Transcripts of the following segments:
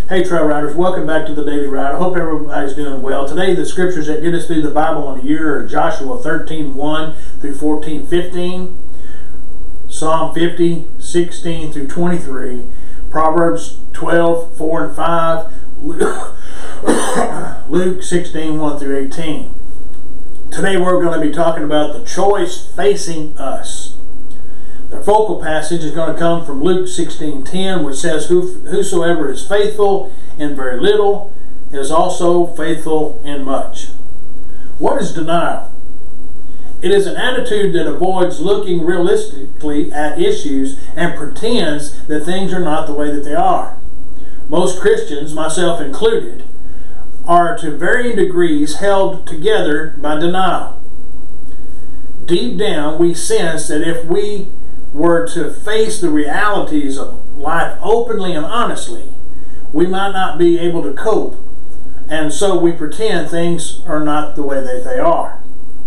Hey Trail Riders, welcome back to the Daily Ride. I hope everybody's doing well. Today the scriptures that get us through the Bible in a year are Joshua 13:1 through 14:15, Psalm 50:16 through 23, Proverbs 12:4 and 5, Luke 16:1 through 18. Today we're going to be talking about the choice facing us. The focal passage is going to come from Luke 16:10, which says, Whosoever is faithful in very little is also faithful in much. What is denial? It is an attitude that avoids looking realistically at issues and pretends that things are not the way that they are. Most Christians, myself included, are to varying degrees held together by denial. Deep down, we sense that if we were to face the realities of life openly and honestly, we might not be able to cope, and so we pretend things are not the way that they are.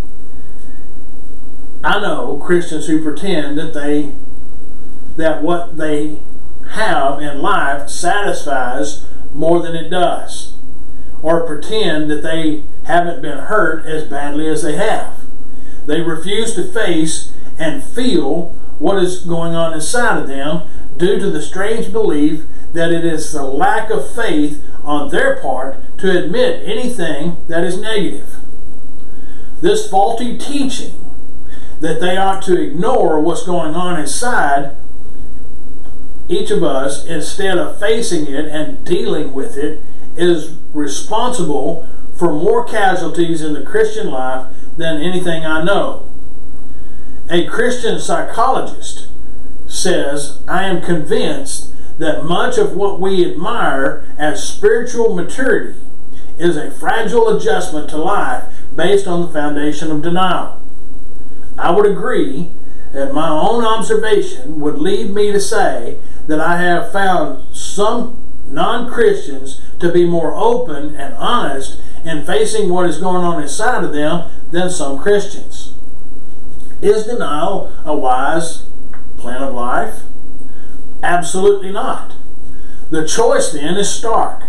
I know Christians who pretend that what they have in life satisfies more than it does, or pretend that they haven't been hurt as badly as they have. They refuse to face and feel what is going on inside of them due to the strange belief that it is the lack of faith on their part to admit anything that is negative. This faulty teaching that they ought to ignore what's going on inside each of us instead of facing it and dealing with it is responsible for more casualties in the Christian life than anything I know. A Christian psychologist says, I am convinced that much of what we admire as spiritual maturity is a fragile adjustment to life based on the foundation of denial. I would agree that my own observation would lead me to say that I have found some non-Christians to be more open and honest in facing what is going on inside of them than some Christians. Is denial a wise plan of life? Absolutely not. The choice then is stark.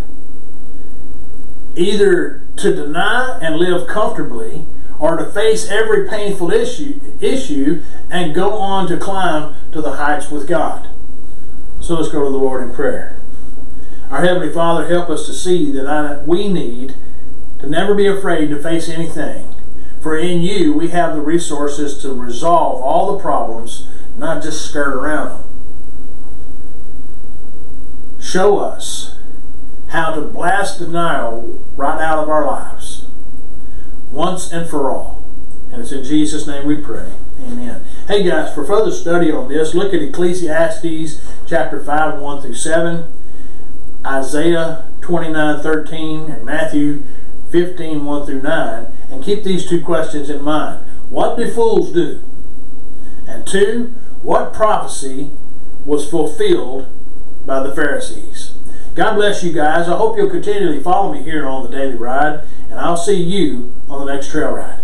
Either to deny and live comfortably, or to face every painful issue and go on to climb to the heights with God. So let's go to the Lord in prayer. Our Heavenly Father, help us to see that we need to never be afraid to face anything. For in you, we have the resources to resolve all the problems, not just skirt around them. Show us how to blast denial right out of our lives, once and for all. And it's in Jesus' name we pray. Amen. Hey guys, for further study on this, look at Ecclesiastes chapter 5, 1 through 7, Isaiah 29:13, and Matthew 15, 1 through 9, and keep these two questions in mind. What do fools do? And two, what prophecy was fulfilled by the Pharisees? God bless you guys. I hope you'll continually follow me here on the Daily Ride, and I'll see you on the next trail ride.